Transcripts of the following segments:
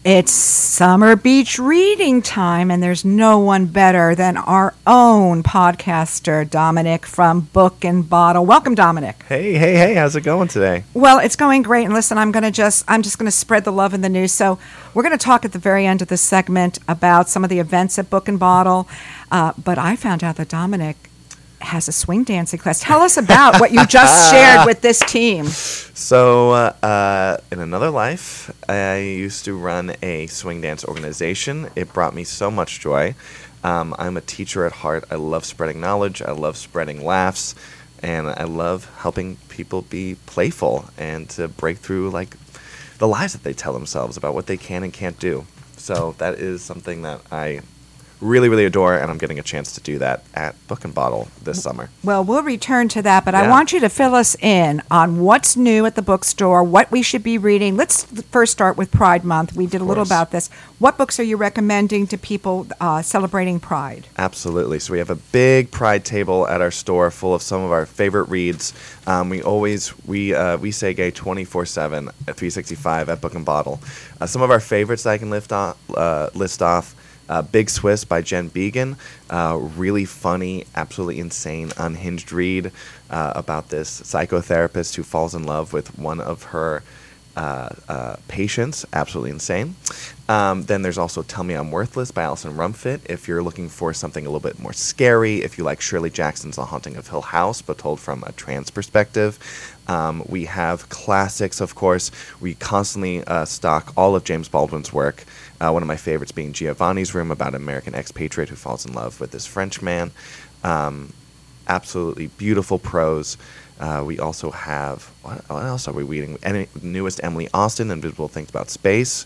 It's summer beach reading time, and there's no one better than our own podcaster, Dominic from Book and Bottle. Welcome, Dominic. Hey, how's it going today? Well, it's going great. And listen, I'm just going to spread the love in the news. So we're going to talk at the very end of this segment about some of the events at Book and Bottle. But I found out that Dominic has a swing dancing class. Tell us about what you just shared with this team. So, in another life, I used to run a swing dance organization. It brought me so much joy. I'm a teacher at heart. I love spreading knowledge. I love spreading laughs. And I love helping people be playful and to break through, like, the lies that they tell themselves about what they can and can't do. So that is something that I really, really adore, and I'm getting a chance to do that at Book and Bottle this summer. Well, we'll return to that, but Yeah. I want you to fill us in on what's new at the bookstore, what we should be reading. Let's first start with Pride Month. We did a little about this. What books are you recommending to people celebrating Pride? Absolutely. So we have a big Pride table at our store full of some of our favorite reads. We say gay 24/7 at 365 at Book and Bottle. Some of our favorites that I can list off. Big Swiss by Jen Began, really funny, absolutely insane, unhinged read about this psychotherapist who falls in love with one of her patients, absolutely insane. Then there's also Tell Me I'm Worthless by Alison Rumfitt, if you're looking for something a little bit more scary, if you like Shirley Jackson's The Haunting of Hill House, but told from a trans perspective. We have classics, of course. We constantly stock all of James Baldwin's work. One of my favorites being Giovanni's Room, about an American expatriate who falls in love with this French man. Absolutely beautiful prose. We also have, what else are we reading? Newest Emily Austen, Invisible Things About Space.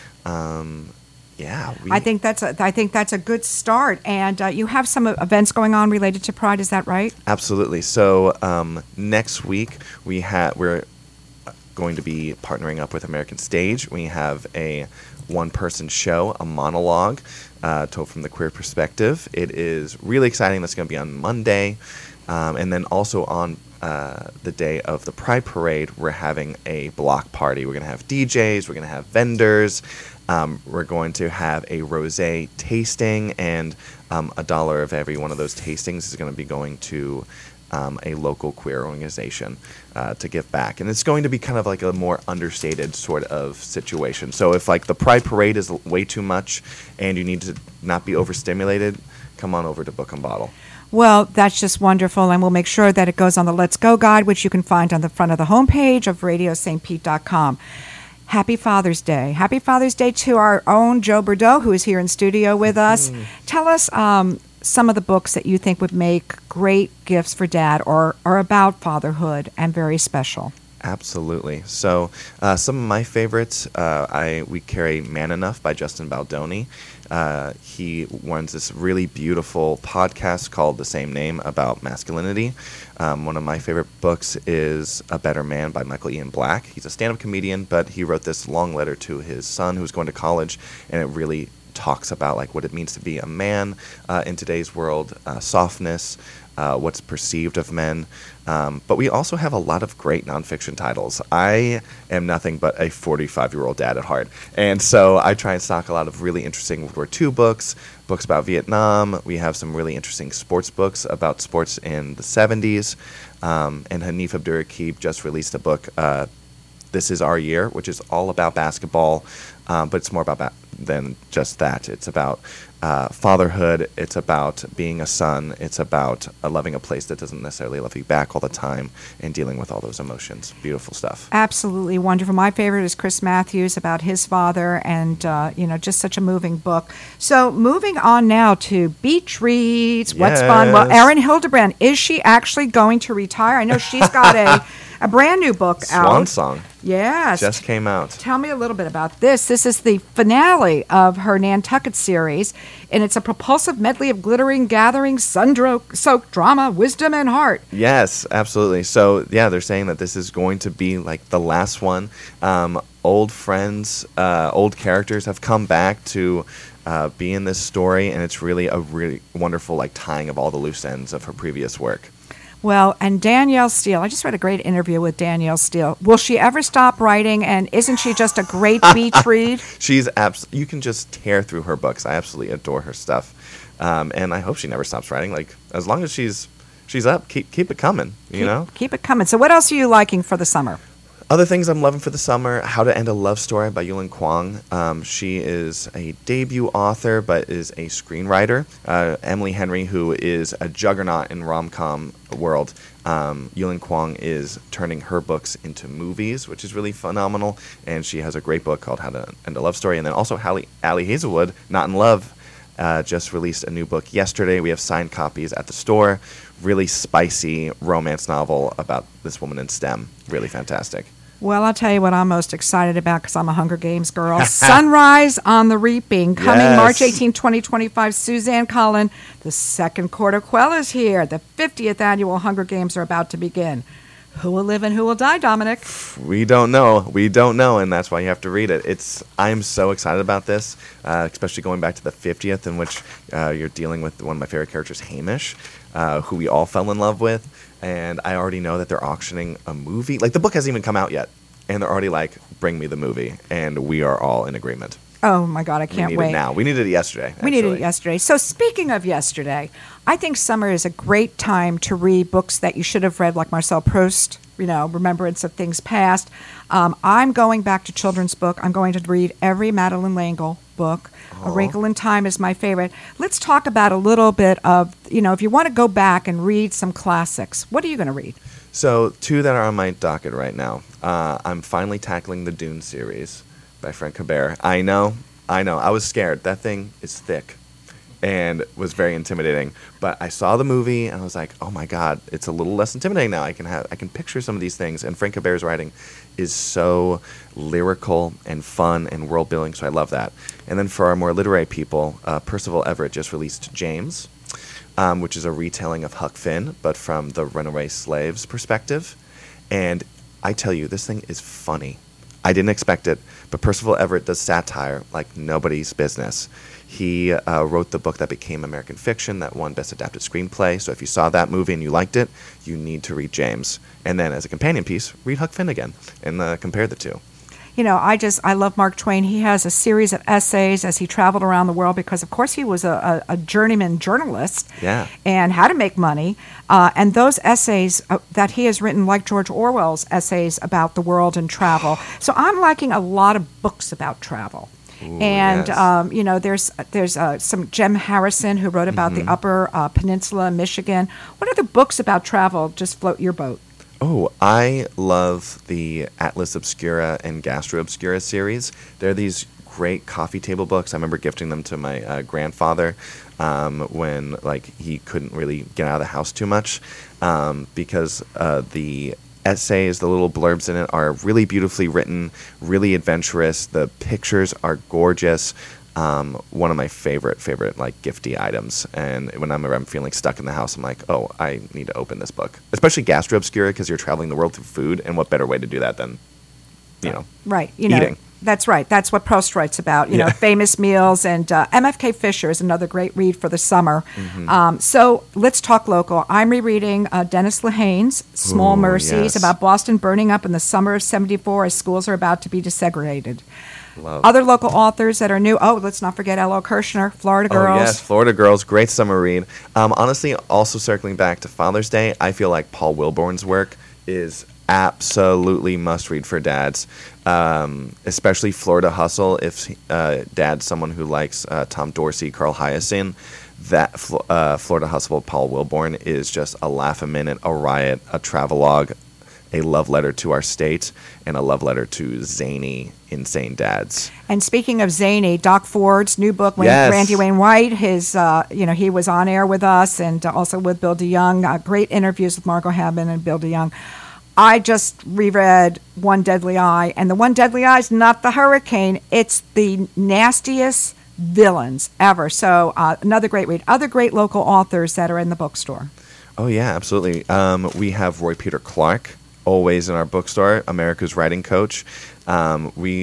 I think that's a good start. And you have some events going on related to Pride. Is that right? Absolutely. So next week we're going to be partnering up with American Stage. We have a one-person show, a monologue told from the queer perspective. It is really exciting. That's going to be on Monday. And then also on the day of the Pride Parade, we're having a block party. We're going to have DJs. We're going to have vendors. We're going to have a rosé tasting, and $1 of every one of those tastings is going to be going to a local queer organization to give back. And it's going to be kind of like a more understated sort of situation. So if like the Pride Parade is way too much and you need to not be overstimulated, come on over to Book and Bottle. Well, that's just wonderful, and we'll make sure that it goes on the Let's Go guide, which you can find on the front of the homepage of radiostpete.com. Happy Father's Day. Happy Father's Day to our own Joe Bordeaux, who is here in studio with us. Tell us some of the books that you think would make great gifts for Dad or are about fatherhood and very special. Absolutely. So some of my favorites, we carry Man Enough by Justin Baldoni. He runs this really beautiful podcast called the same name about masculinity. One of my favorite books is A Better Man by Michael Ian Black. He's a stand-up comedian, but he wrote this long letter to his son who's going to college, and it really talks about like what it means to be a man in today's world, softness, what's perceived of men. But we also have a lot of great nonfiction titles. I am nothing but a 45-year-old dad at heart. And so I try and stock a lot of really interesting World War II books about Vietnam. We have some really interesting sports books about sports in the 70s. And Hanif Abdurraqib just released a book, This Is Our Year, which is all about basketball, but it's more about than just that. It's about fatherhood. It's about being a son. It's about loving a place that doesn't necessarily love you back all the time and dealing with all those emotions. Beautiful stuff. Absolutely wonderful. My favorite is Chris Matthews about his father, and just such a moving book. So moving on now to beach reads. What's fun? Well, Erin Hildebrand, is she actually going to retire? I know she's got a brand new book out. Swan Song. Yes. Just came out. Tell me a little bit about this. This is the finale of her Nantucket series, and it's a propulsive medley of glittering, gathering, sun-soaked drama, wisdom, and heart. Yes, absolutely. So, yeah, they're saying that this is going to be like the last one. Old friends, old characters have come back to be in this story, and it's really a really wonderful like tying of all the loose ends of her previous work. Well, and Danielle Steele, I just read a great interview with Danielle Steele. Will she ever stop writing? And isn't she just a great beach read? She's you can just tear through her books. I absolutely adore her stuff. And I hope she never stops writing. Like, as long as she's up, keep it coming, you know? Keep it coming. So what else are you liking for the summer? Other things I'm loving for the summer, How to End a Love Story by Yulin Kwong. She is a debut author, but is a screenwriter. Emily Henry, who is a juggernaut in rom-com world. Yulin Kwong is turning her books into movies, which is really phenomenal. And she has a great book called How to End a Love Story. And then also Ali Hazelwood, Not in Love, just released a new book yesterday. We have signed copies at the store. Really spicy romance novel about this woman in STEM. Really fantastic. Well, I'll tell you what I'm most excited about because I'm a Hunger Games girl. Sunrise on the Reaping, coming March 18, 2025. Suzanne Collin, the second quarter quell is here. The 50th annual Hunger Games are about to begin. Who will live and who will die, Dominic? We don't know, and that's why you have to read it. I'm so excited about this, especially going back to the 50th, in which you're dealing with one of my favorite characters, Hamish, who we all fell in love with. And I already know that they're auctioning a movie. Like, the book hasn't even come out yet, and they're already like, bring me the movie. And we are all in agreement. Oh, my God, I can't wait. We need it now. We needed it yesterday, actually. We needed it yesterday. So speaking of yesterday, I think summer is a great time to read books that you should have read, like Marcel Proust, Remembrance of Things Past. I'm going back to children's book. I'm going to read every Madeleine L'Engle book. A Wrinkle in Time is my favorite. Let's talk about a little bit of, if you want to go back and read some classics, what are you going to read? So, two that are on my docket right now. I'm finally tackling the Dune series by Frank Herbert. I know. I was scared. That thing is thick and was very intimidating. But I saw the movie and I was like, oh my God, it's a little less intimidating now. I can picture some of these things. And Frank Herbert's writing is so lyrical and fun and world building, so I love that. And then for our more literary people, Percival Everett just released James, which is a retelling of Huck Finn, but from the runaway slave's perspective. And I tell you, this thing is funny. I didn't expect it, but Percival Everett does satire like nobody's business. He wrote the book that became American Fiction, that won Best Adapted Screenplay. So if you saw that movie and you liked it, you need to read James. And then as a companion piece, read Huck Finn again and compare the two. I love Mark Twain. He has a series of essays as he traveled around the world because, of course, he was a journeyman journalist and how to make money. And those essays that he has written, like George Orwell's essays about the world and travel. So I'm liking a lot of books about travel. Ooh, and yes. There's some Jem Harrison who wrote about the Upper Peninsula, Michigan. What other books about travel just float your boat? Oh, I love the Atlas Obscura and Gastro Obscura series. They're these great coffee table books. I remember gifting them to my grandfather when he couldn't really get out of the house too much because the essays, the little blurbs in it are really beautifully written, really adventurous. The pictures are gorgeous. One of my favorite gifty items. And whenever I'm feeling stuck in the house, I'm like, oh, I need to open this book. Especially Gastro Obscura, because you're traveling the world through food, and what better way to do that than, right, eating. That's right. That's what Proust writes about, famous meals. And MFK Fisher is another great read for the summer. Mm-hmm. So let's talk local. I'm rereading Dennis Lehane's Small Mercies about Boston burning up in the summer of '74 as schools are about to be desegregated. Love. Other local authors that are new. Oh, let's not forget L.O. Kirshner, Florida Girls. Oh, yes, Florida Girls. Great summer read. Honestly, also circling back to Father's Day, I feel like Paul Wilborn's work is absolutely must-read for dads, especially Florida Hustle. If dad's someone who likes Tom Dorsey, Carl Hyacin, that Florida Hustle of Paul Wilborn is just a laugh-a-minute, a riot, a travelogue, a love letter to our state, and a love letter to zany, insane dads. And speaking of zany, Doc Ford's new book, Randy Wainwright, his, he was on air with us and also with Bill DeYoung. Great interviews with Margot Habman and Bill DeYoung. I just reread One Deadly Eye, and the One Deadly Eye is not the hurricane. It's the nastiest villains ever. So another great read. Other great local authors that are in the bookstore. Oh, yeah, absolutely. We have Roy Peter Clark, always in our bookstore, America's Writing Coach. We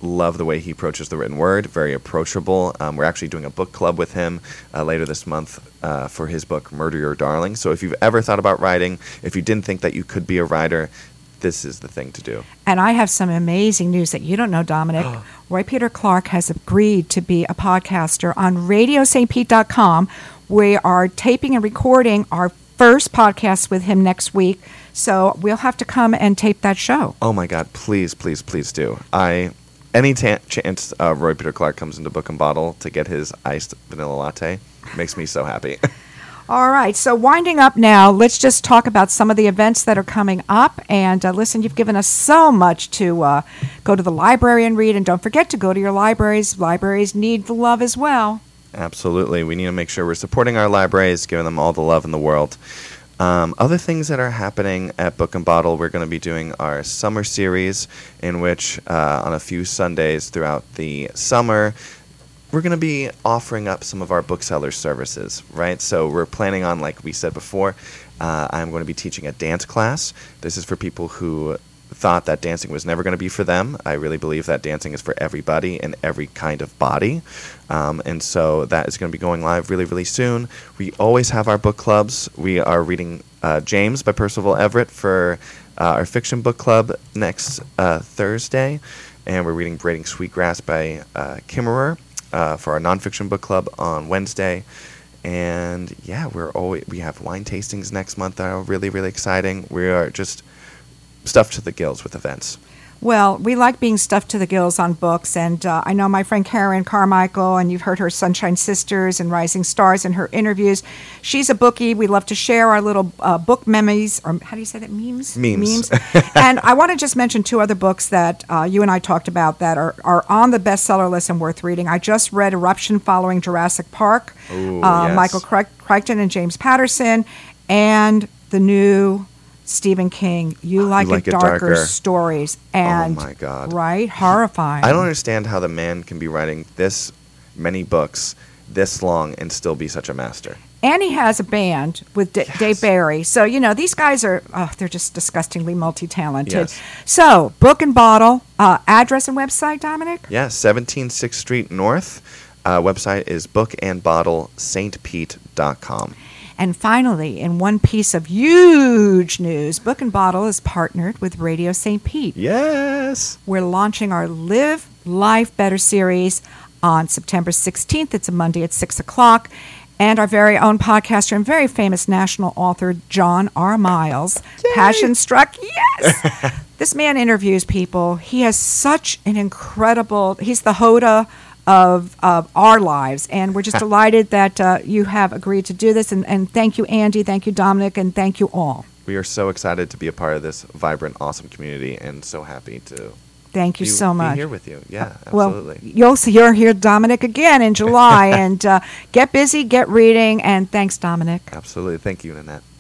love the way he approaches the written word, very approachable. We're actually doing a book club with him later this month for his book, Murder Your Darling. So if you've ever thought about writing, if you didn't think that you could be a writer, this is the thing to do. And I have some amazing news that you don't know, Dominic. Roy Peter Clark has agreed to be a podcaster on RadioSt.Pete.com. We are taping and recording our first podcast with him next week, so we'll have to come and tape that show. Oh my God! Please, please, please do. Any chance Roy Peter Clark comes into Book and Bottle to get his iced vanilla latte makes me so happy. All right, so winding up now, let's just talk about some of the events that are coming up. And listen, you've given us so much to go to the library and read, and don't forget to go to your libraries. Libraries need the love as well. Absolutely. We need to make sure we're supporting our libraries, giving them all the love in the world. Other things that are happening at Book and Bottle, we're going to be doing our summer series, in which on a few Sundays throughout the summer, we're going to be offering up some of our bookseller services, right? So we're planning on, like we said before, I'm going to be teaching a dance class. This is for people who thought that dancing was never going to be for them. I really believe that dancing is for everybody and every kind of body. And so that is going to be going live really, really soon. We always have our book clubs. We are reading James by Percival Everett for our fiction book club next Thursday. And we're reading Braiding Sweetgrass by Kimmerer for our nonfiction book club on Wednesday. And yeah, we have wine tastings next month that are really, really exciting. We are just stuffed to the gills with events. Well, we like being stuffed to the gills on books, and I know my friend Karen Carmichael, and you've heard her Sunshine Sisters and Rising Stars in her interviews. She's a bookie. We love to share our little book memes, or how do you say that, memes? Memes. And I want to just mention two other books that you and I talked about that are on the bestseller list and worth reading. I just read Eruption Following Jurassic Park, Ooh, yes. Michael Crichton and James Patterson, and the new Stephen King, You Like It Darker stories. And, oh my God. Right? Horrifying. I don't understand how the man can be writing this many books this long and still be such a master. And he has a band with Dave Barry. So, these guys are, they're just disgustingly multi-talented. Yes. So, Book and Bottle, address and website, Dominic? Yeah, 17 6th Street North. Website is bookandbottlestpete.com. And finally, in one piece of huge news, Book and Bottle is partnered with Radio St. Pete. Yes! We're launching our Live Life Better series on September 16th. It's a Monday at 6 o'clock. And our very own podcaster and very famous national author, John R. Miles, Yay! Passion Struck, yes! This man interviews people. He has such an incredible, he's the Hoda of our lives, and we're just delighted that you have agreed to do this, and thank you, Andy, thank you, Dominic, and thank you all. We are so excited to be a part of this vibrant, awesome community, and so happy to thank you so much. Be here with you. Yeah, absolutely. Well, you're here, Dominic, again in July, and get busy, get reading, and thanks, Dominic. Absolutely. Thank you, Nanette.